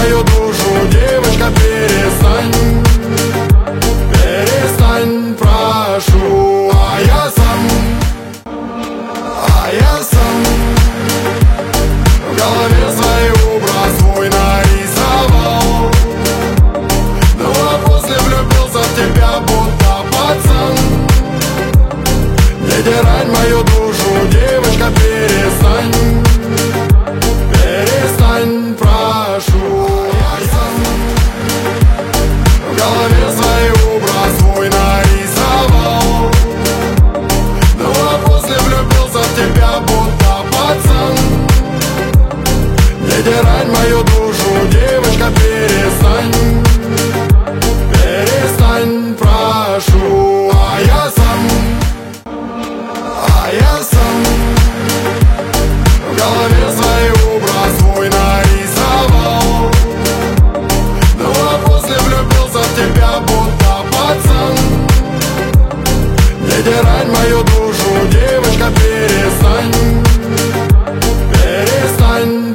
мою душу, девочка, перестань. Перестань, прошу. А я сам в голове свой образ свой нарисовал. Ну а после влюбился в тебя, будто пацан. Не тирай мою душу, девочка, перестань. Перестань, прошу. Я сам в голове свой образ свой нарисовал. Ну а после влюбился в тебя, будто пацан. Не тирай мою душу, девочка, перестань. Перестань, прошу. А я сам в голове свой образ свой нарисовал. Ну а после влюбился в тебя, будто пацан. Не тирай мою душу, девочка, перестань.